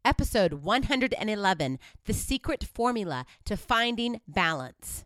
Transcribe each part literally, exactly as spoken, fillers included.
episode one hundred eleven, The Secret Formula to Finding Balance.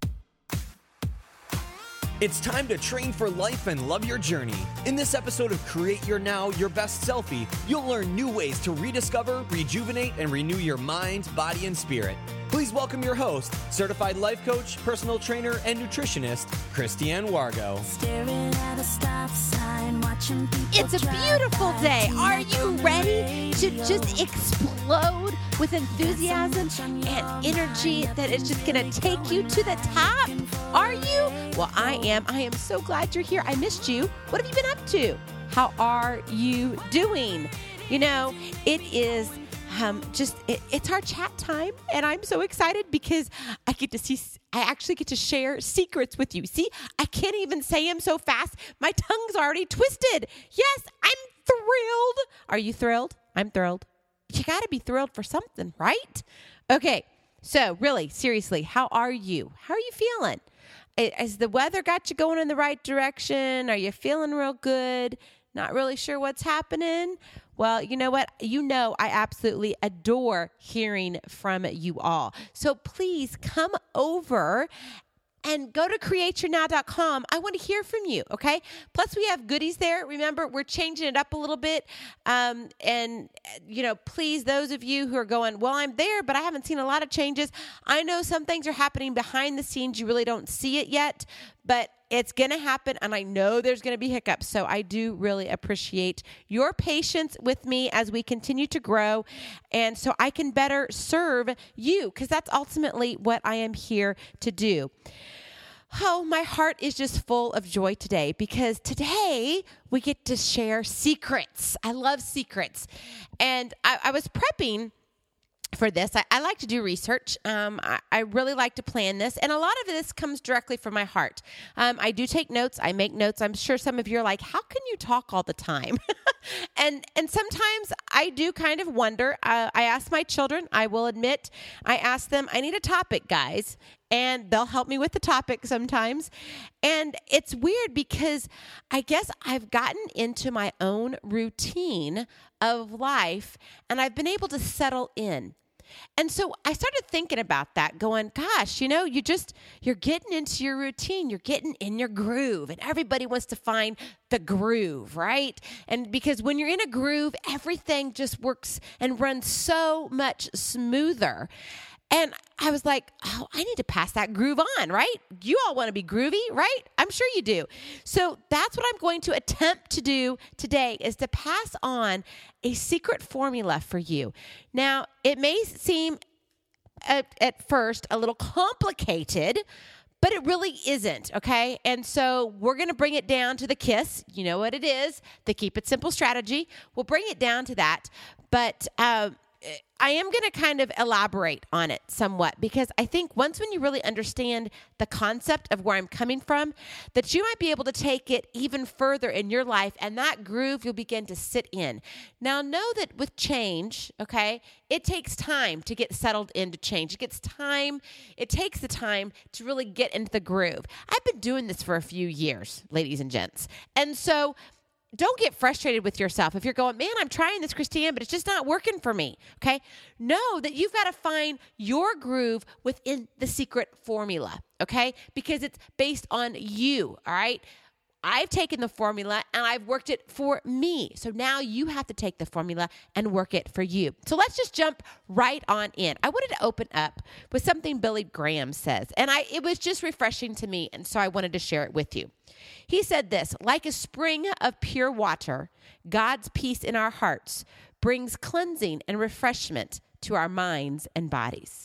It's time to train for life and love your journey. In this episode of Create Your Now, Your Best Selfie, you'll learn new ways to rediscover, rejuvenate, and renew your mind, body, and spirit. Please welcome your host, certified life coach, personal trainer, and nutritionist, Christiane Wargo. Staring at a stop sign, watching people It's a beautiful day. Are you ready to just explode with enthusiasm and energy that is just going to take you to the top? Are you? Well, I am. I am so glad you're here. I missed you. What have you been up to? How are you doing? You know, it is um, just, it, it's our chat time, and I'm so excited because I get to see, I actually get to share secrets with you. See, I can't even say them so fast. My tongue's already twisted. Yes, I'm thrilled. Are you thrilled? I'm thrilled. You got to be thrilled for something, right? Okay, so really, seriously, how are you? How are you feeling? Has the weather got you going in the right direction? Are you feeling real good? Not really sure what's happening? Well, you know what? You know I absolutely adore hearing from you all. So please come over and go to create your now dot com. I want to hear from you, okay? Plus, we have goodies there. Remember, we're changing it up a little bit. Um, and, you know, please, those of you who are going, well, I'm there, but I haven't seen a lot of changes. I know some things are happening behind the scenes. You really don't see it yet, but it's going to happen, and I know there's going to be hiccups. So I do really appreciate your patience with me as we continue to grow, and so I can better serve you, because that's ultimately what I am here to do. Oh, my heart is just full of joy today, because today we get to share secrets. I love secrets. And I, I was prepping for this. I, I like to do research. Um, I, I really like to plan this. And a lot of this comes directly from my heart. Um, I do take notes. I make notes. I'm sure some of you are like, how can you talk all the time? and and sometimes I do kind of wonder. Uh, I ask my children, I will admit, I ask them, I need a topic, guys. And they'll help me with the topic sometimes. And it's weird because I guess I've gotten into my own routine of life, and I've been able to settle in. And so I started thinking about that, going, gosh, you know, you just, you're getting into your routine. You're getting in your groove. And everybody wants to find the groove, right? And because when you're in a groove, everything just works and runs so much smoother. And I was like, oh, I need to pass that groove on, right? You all want to be groovy, right? I'm sure you do. So that's what I'm going to attempt to do today, is to pass on a secret formula for you. Now, it may seem at, at first a little complicated, but it really isn't, okay? And so we're going to bring it down to the KISS. You know what it is, the Keep It Simple strategy. We'll bring it down to that. But um, I am going to kind of elaborate on it somewhat, because I think once when you really understand the concept of where I'm coming from, that you might be able to take it even further in your life, and that groove you'll begin to sit in. Now, know that with change, okay, it takes time to get settled into change. It gets time, it takes the time to really get into the groove. I've been doing this for a few years, ladies and gents. And so don't get frustrated with yourself. If you're going, man, I'm trying this, Christiane, but it's just not working for me, okay? Know that you've got to find your groove within the secret formula, okay? Because it's based on you, all right? I've taken the formula and I've worked it for me. So now you have to take the formula and work it for you. So let's just jump right on in. I wanted to open up with something Billy Graham says, and I it was just refreshing to me, and so I wanted to share it with you. He said this: like a spring of pure water, God's peace in our hearts brings cleansing and refreshment to our minds and bodies.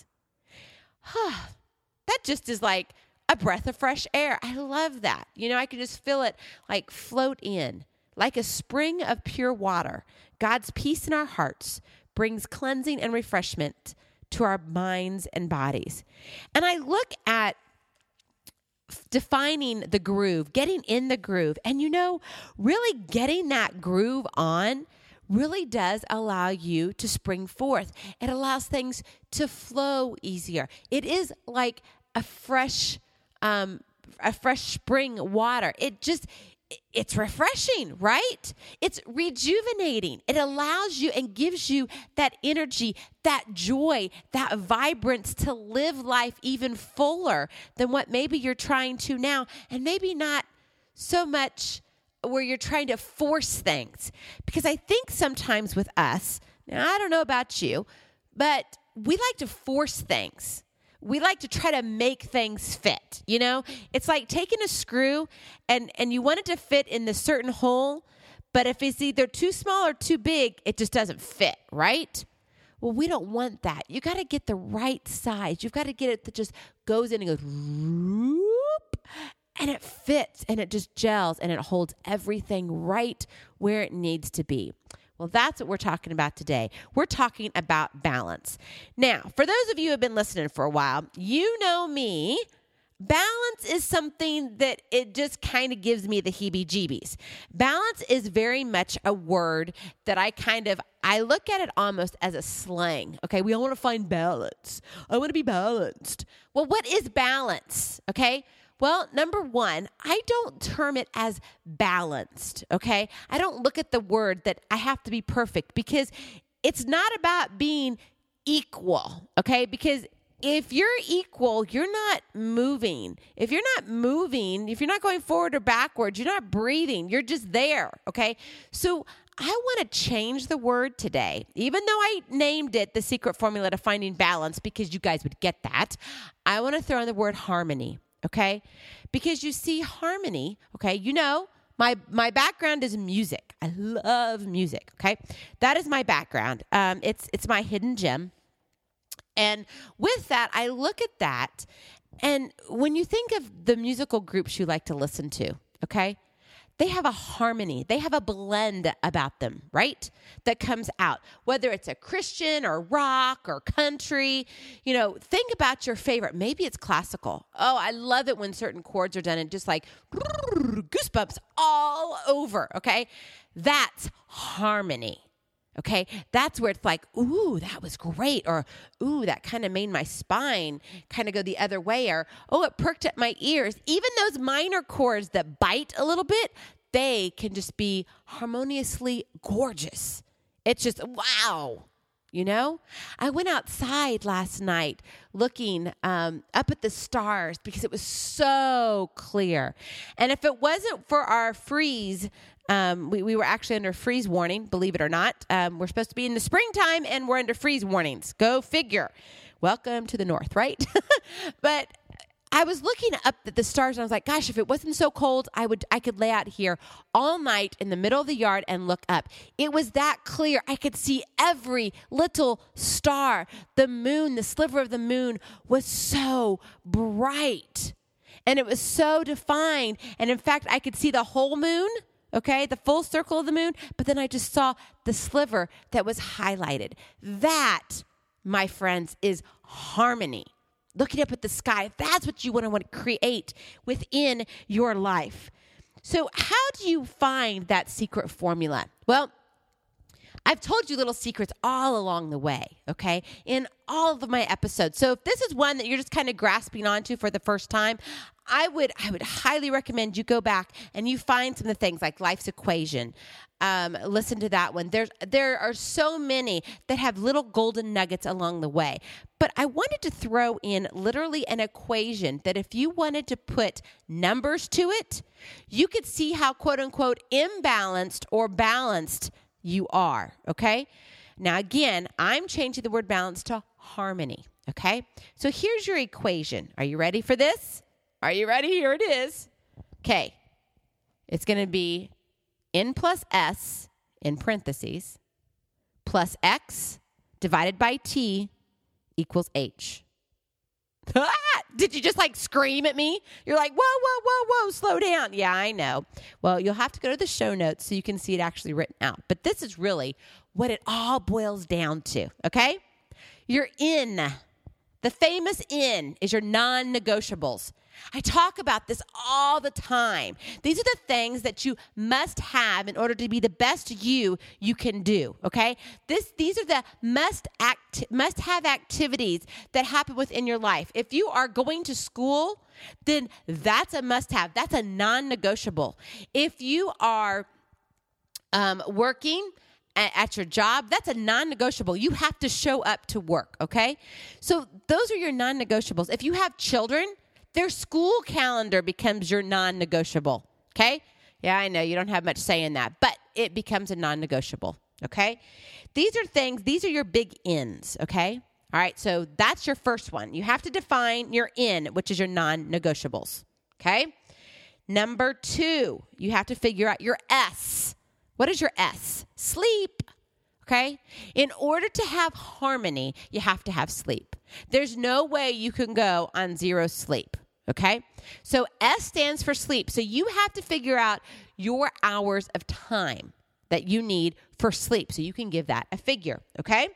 That just is like a breath of fresh air. I love that. You know, I can just feel it like float in. Like a spring of pure water, God's peace in our hearts brings cleansing and refreshment to our minds and bodies. And I look at defining the groove, getting in the groove, and you know, really getting that groove on really does allow you to spring forth. It allows things to flow easier. It is like a fresh, um, a fresh spring water. It just, it's refreshing, right? It's rejuvenating. It allows you and gives you that energy, that joy, that vibrance to live life even fuller than what maybe you're trying to now, and maybe not so much where you're trying to force things. Because I think sometimes with us, now I don't know about you, but we like to force things. We like to try to make things fit, you know? It's like taking a screw and, and you want it to fit in the certain hole, but if it's either too small or too big, it just doesn't fit, right? Well, we don't want that. You got to get the right size. You've got to get it that just goes in and goes, whoop, and it fits and it just gels and it holds everything right where it needs to be. Well, that's what we're talking about today. We're talking about balance. Now, for those of you who have been listening for a while, you know me. Balance is something that it just kind of gives me the heebie-jeebies. Balance is very much a word that I kind of, I look at it almost as a slang. Okay, we all want to find balance. I want to be balanced. Well, what is balance? Okay. Well, number one, I don't term it as balanced, okay? I don't look at the word that I have to be perfect because it's not about being equal, okay? Because if you're equal, you're not moving. If you're not moving, if you're not going forward or backwards, you're not breathing. You're just there, okay? So I want to change the word today. Even though I named it the secret formula to finding balance because you guys would get that, I want to throw in the word harmony. Okay, because you see harmony, okay, you know, my my background is music. I love music, okay? That is my background. Um, it's it's my hidden gem. And with that, I look at that, and when you think of the musical groups you like to listen to, okay, they have a harmony. They have a blend about them, right? That comes out, whether it's a Christian or rock or country. You know, think about your favorite. Maybe it's classical. Oh, I love it when certain chords are done and just like goosebumps all over, okay? That's harmony, okay? That's where it's like, ooh, that was great. Or, ooh, that kind of made my spine kind of go the other way. Or, oh, it perked up my ears. Even those minor chords that bite a little bit, they can just be harmoniously gorgeous. It's just, wow. You know, I went outside last night looking um, up at the stars because it was so clear. And if it wasn't for our freeze, um, we, we were actually under freeze warning, believe it or not. Um, we're supposed to be in the springtime and we're under freeze warnings. Go figure. Welcome to the north, right? But I was looking up at the stars and I was like, gosh, if it wasn't so cold, I would, I could lay out here all night in the middle of the yard and look up. It was that clear. I could see every little star. The moon, the sliver of the moon was so bright and it was so defined. And in fact, I could see the whole moon, okay, the full circle of the moon, but then I just saw the sliver that was highlighted. That, my friends, is harmony. Looking up at the sky, that's what you want to want to create within your life. So how do you find that secret formula? Well, I've told you little secrets all along the way, okay, in all of my episodes. So if this is one that you're just kind of grasping onto for the first time, I would I would highly recommend you go back and you find some of the things like Life's Equation. Um, listen to that one. There's there are so many that have little golden nuggets along the way. But I wanted to throw in literally an equation that if you wanted to put numbers to it, you could see how quote unquote imbalanced or balanced you are, okay? Now, again, I'm changing the word balance to harmony, okay? So here's your equation. Are you ready for this? Are you ready? Here it is. Okay. It's going to be N plus S in parentheses plus X divided by T equals H. Did you just like scream at me? You're like, whoa, whoa, whoa, whoa, slow down. Yeah, I know. Well, you'll have to go to the show notes so you can see it actually written out. But this is really what it all boils down to, okay? Your N, the famous N, is your non-negotiables. I talk about this all the time. These are the things that you must have in order to be the best you you can do, okay? This, these are the must act, must have activities that happen within your life. If you are going to school, then that's a must have. That's a non-negotiable. If you are um, working at your job, that's a non-negotiable. You have to show up to work, okay? So those are your non-negotiables. If you have children, their school calendar becomes your non-negotiable, okay? Yeah, I know you don't have much say in that, but it becomes a non-negotiable, okay? These are things, these are your big ends, okay? All right, so that's your first one. You have to define your N, which is your non-negotiables, okay? Number two, you have to figure out your S. What is your S? Sleep, okay? In order to have harmony, you have to have sleep. There's no way you can go on zero sleep, okay? So S stands for sleep. So you have to figure out your hours of time that you need for sleep so you can give that a figure, okay?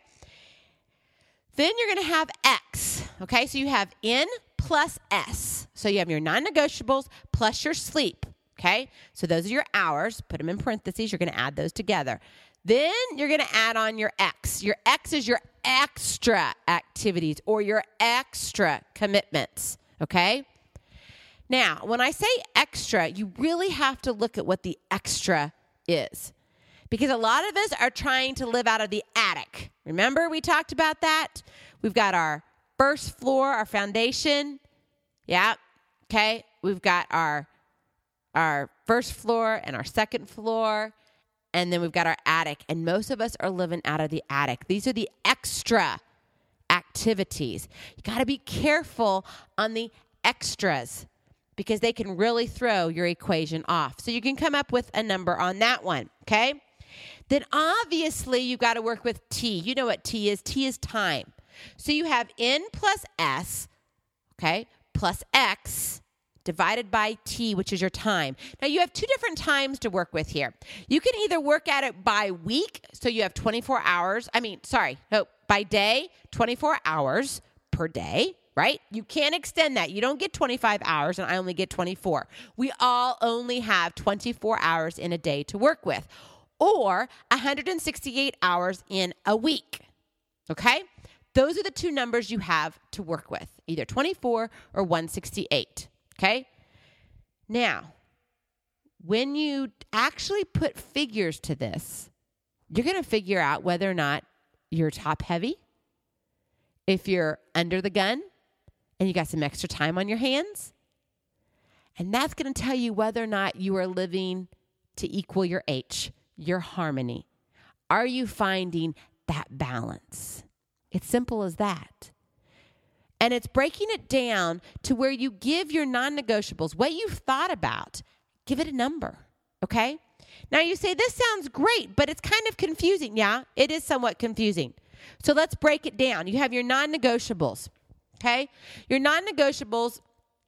Then you're going to have X, okay? So you have N plus S. So you have your non-negotiables plus your sleep. Okay, so those are your hours. Put them in parentheses. You're going to add those together. Then you're going to add on your X. Your X is your extra activities or your extra commitments. Okay? Now, when I say extra, you really have to look at what the extra is. Because a lot of us are trying to live out of the attic. Remember we talked about that? We've got our first floor, our foundation. Yeah. Okay. We've got our our first floor and our second floor, and then we've got our attic, and most of us are living out of the attic. These are the extra activities. You got to be careful on the extras because they can really throw your equation off. So you can come up with a number on that one, okay? Then obviously you've got to work with T. You know what T is. T is time. So you have N plus S, okay, plus X, divided by T, which is your time. Now, you have two different times to work with here. You can either work at it by week, so you have twenty-four hours. I mean, sorry, no, by day, twenty-four hours per day, right? You can't extend that. You don't get twenty-five hours, and I only get twenty-four. We all only have twenty-four hours in a day to work with, or one hundred sixty-eight hours in a week, okay? Those are the two numbers you have to work with, either twenty-four or one hundred sixty-eight. Okay? Now, when you actually put figures to this, you're going to figure out whether or not you're top heavy, if you're under the gun, and you got some extra time on your hands. And that's going to tell you whether or not you are living to equal your H, your harmony. Are you finding that balance? It's simple as that. And it's breaking it down to where you give your non-negotiables, what you've thought about, give it a number, okay? Now you say, this sounds great, but it's kind of confusing. Yeah, it is somewhat confusing. So let's break it down. You have your non-negotiables, okay? Your non-negotiables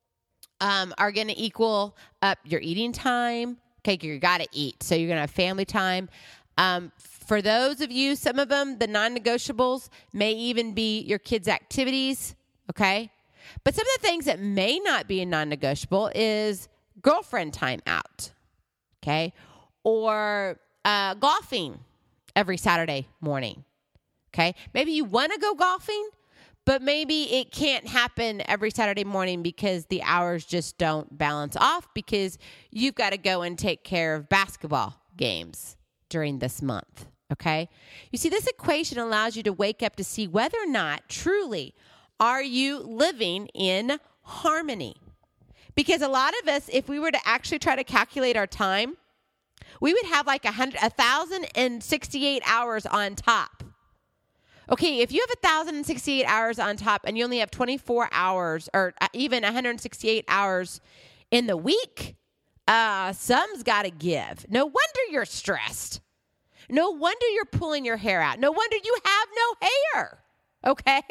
um, are going to equal up your eating time. Okay, you got to eat. So you're going to have family time. Um, for those of you, some of them, the non-negotiables may even be your kids' activities. Okay? But some of the things that may not be a non-negotiable is girlfriend time out. Okay? Or uh, golfing every Saturday morning. Okay? Maybe you want to go golfing, but maybe it can't happen every Saturday morning because the hours just don't balance off because you've got to go and take care of basketball games during this month. Okay? You see, this equation allows you to wake up to see whether or not truly are you living in harmony? Because a lot of us, if we were to actually try to calculate our time, we would have like a hundred, a thousand and sixty-eight hours on top. Okay, if you have a thousand and sixty-eight hours on top and you only have twenty-four hours or even one hundred sixty-eight hours in the week, uh, some's got to give. No wonder you're stressed. No wonder you're pulling your hair out. No wonder you have no hair. Okay?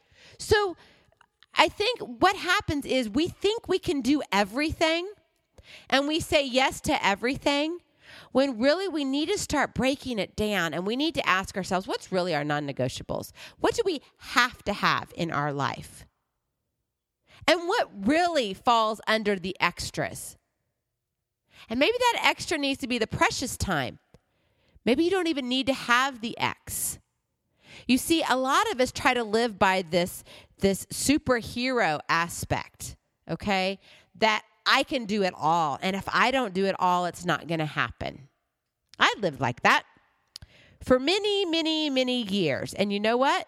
So I think what happens is we think we can do everything and we say yes to everything when really we need to start breaking it down and we need to ask ourselves, what's really our non-negotiables? What do we have to have in our life? And what really falls under the extras? And maybe that extra needs to be the precious time. Maybe you don't even need to have the X. You see, a lot of us try to live by this, this superhero aspect, okay? That I can do it all. And if I don't do it all, it's not going to happen. I lived like that for many, many, many years. And you know what?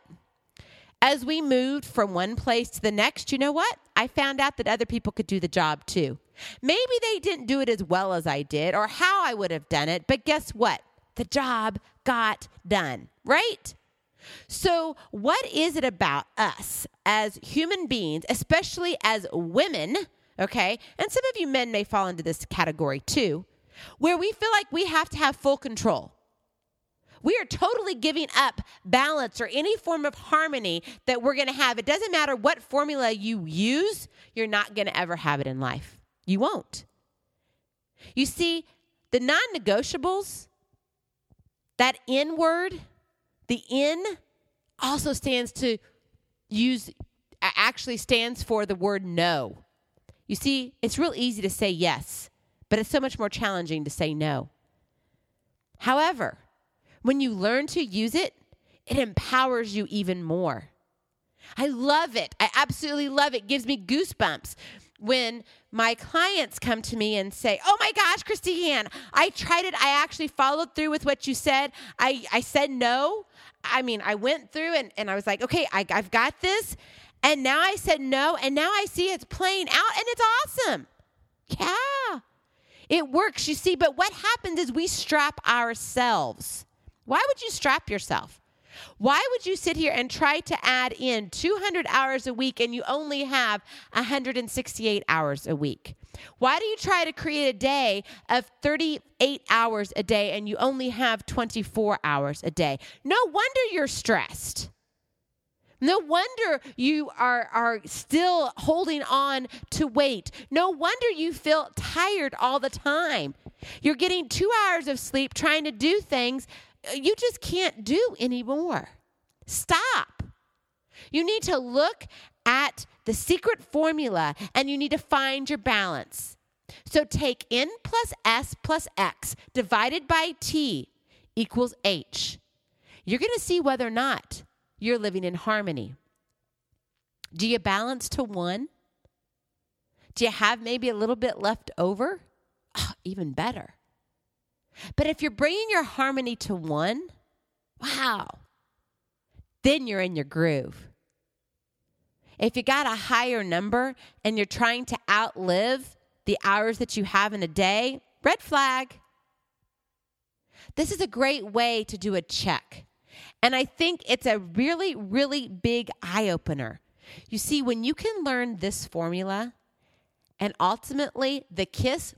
As we moved from one place to the next, you know what? I found out that other people could do the job too. Maybe they didn't do it as well as I did or how I would have done it, but guess what? The job got done, right? So what is it about us as human beings, especially as women, okay? And some of you men may fall into this category too, where we feel like we have to have full control. We are totally giving up balance or any form of harmony that we're going to have. It doesn't matter what formula you use, you're not going to ever have it in life. You won't. You see, the non-negotiables, that N word, the N also stands to use, actually stands for the word no. You see, it's real easy to say yes, but it's so much more challenging to say no. However, when you learn to use it, it empowers you even more. I love it. I absolutely love it. It gives me goosebumps when my clients come to me and say, oh my gosh, Christy-Ann, I tried it. I actually followed through with what you said. I, I said no. I mean, I went through and, and I was like, okay, I, I've got this. And now I said no. And now I see it's playing out and it's awesome. Yeah, it works, you see. But what happens is we strap ourselves. Why would you strap yourself? Why would you sit here and try to add in two hundred hours a week and you only have one hundred sixty-eight hours a week? Why do you try to create a day of thirty-eight hours a day and you only have twenty-four hours a day? No wonder you're stressed. No wonder you are, are still holding on to weight. No wonder you feel tired all the time. You're getting two hours of sleep trying to do things you just can't do anymore. Stop. You need to look at the secret formula and you need to find your balance. So take N plus S plus X divided by T equals H. You're going to see whether or not you're living in harmony. Do you balance to one? Do you have maybe a little bit left over? Oh, even better. But if you're bringing your harmony to one, wow, then you're in your groove. If you got a higher number and you're trying to outlive the hours that you have in a day, red flag. This is a great way to do a check. And I think it's a really, really big eye-opener. You see, when you can learn this formula and ultimately the kiss,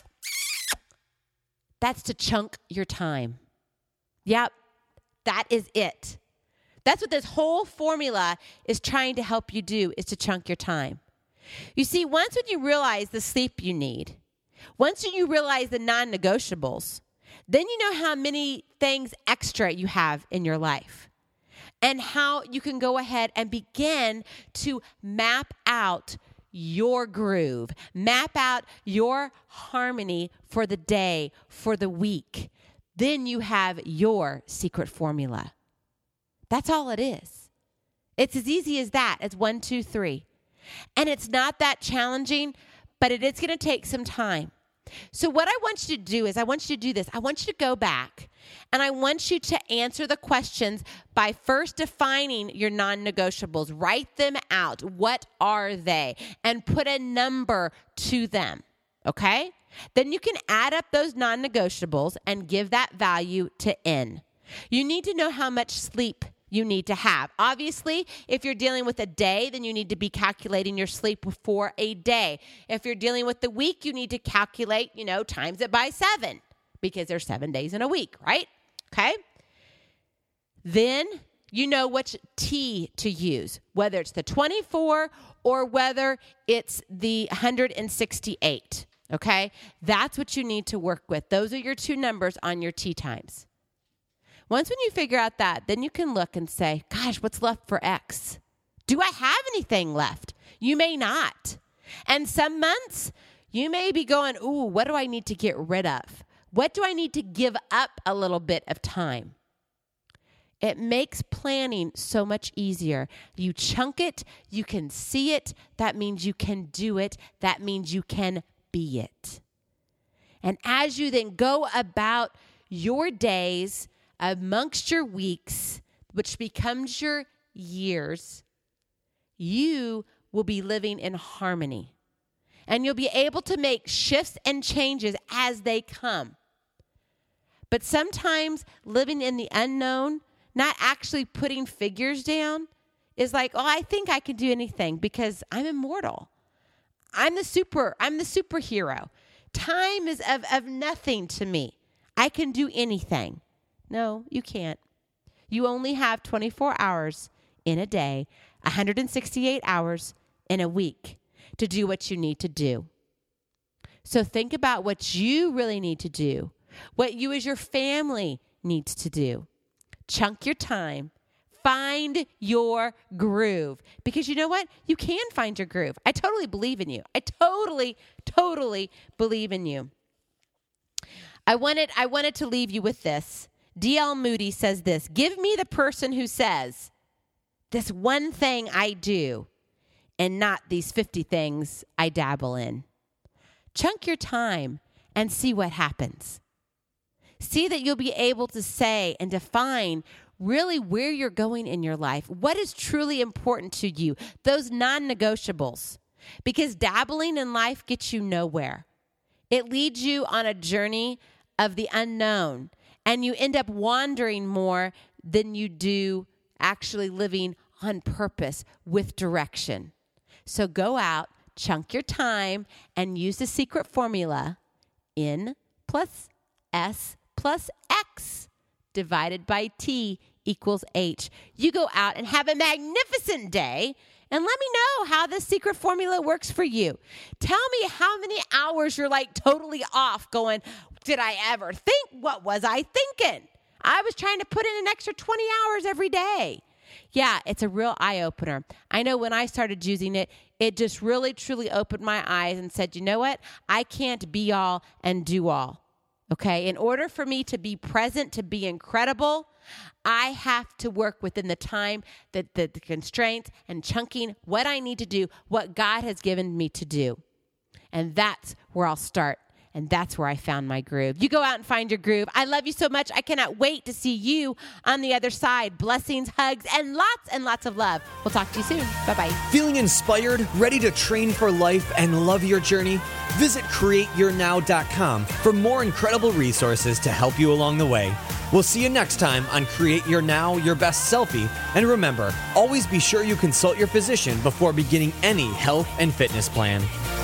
that's to chunk your time. Yep, that is it. That's what this whole formula is trying to help you do, is to chunk your time. You see, once when you realize the sleep you need, once you realize the non-negotiables, then you know how many things extra you have in your life and how you can go ahead and begin to map out your groove, map out your harmony for the day, for the week. Then you have your secret formula. That's all it is. It's as easy as that. It's one, two, three. And it's not that challenging, but it is going to take some time. So what I want you to do is I want you to do this. I want you to go back and I want you to answer the questions by first defining your non-negotiables. Write them out. What are they? And put a number to them. Okay? Then you can add up those non-negotiables and give that value to N. You need to know how much sleep you need to have. Obviously, if you're dealing with a day, then you need to be calculating your sleep for a day. If you're dealing with the week, you need to calculate, you know, times it by seven because there's seven days in a week, right? Okay. Then you know which T to use, whether it's the twenty-four or whether it's the one hundred sixty-eight. Okay. That's what you need to work with. Those are your two numbers on your T times. Once when you figure out that, then you can look and say, gosh, what's left for X? Do I have anything left? You may not. And some months, you may be going, ooh, what do I need to get rid of? What do I need to give up a little bit of time? It makes planning so much easier. You chunk it, you can see it. That means you can do it. That means you can be it. And as you then go about your days amongst your weeks, which becomes your years, you will be living in harmony. And you'll be able to make shifts and changes as they come. But sometimes living in the unknown, not actually putting figures down, is like, oh, I think I can do anything because I'm immortal. I'm the super, I'm the superhero. Time is of, of nothing to me. I can do anything. No, you can't. You only have twenty-four hours in a day, one hundred sixty-eight hours in a week to do what you need to do. So think about what you really need to do, what you as your family needs to do. Chunk your time. Find your groove. Because you know what? You can find your groove. I totally believe in you. I totally, totally believe in you. I wanted, I wanted to leave you with this. D L Moody says this: give me the person who says, this one thing I do, and not these fifty things I dabble in. Chunk your time and see what happens. See that you'll be able to say and define really where you're going in your life. What is truly important to you? Those non-negotiables. Because dabbling in life gets you nowhere. It leads you on a journey of the unknown. And you end up wandering more than you do actually living on purpose with direction. So go out, chunk your time, and use the secret formula: N plus S plus X divided by T equals H. You go out and have a magnificent day, and let me know how this secret formula works for you. Tell me how many hours you're like totally off going, did I ever think? What was I thinking? I was trying to put in an extra twenty hours every day. Yeah, it's a real eye-opener. I know when I started using it, it just really, truly opened my eyes and said, you know what? I can't be all and do all. Okay, in order for me to be present, to be incredible, I have to work within the time, the, the, the constraints, and chunking what I need to do, what God has given me to do. And that's where I'll start. And that's where I found my groove. You go out and find your groove. I love you so much. I cannot wait to see you on the other side. Blessings, hugs, and lots and lots of love. We'll talk to you soon. Bye-bye. Feeling inspired, ready to train for life, and love your journey? Visit create your now dot com for more incredible resources to help you along the way. We'll see you next time on Create Your Now, Your Best Selfie. And remember, always be sure you consult your physician before beginning any health and fitness plan.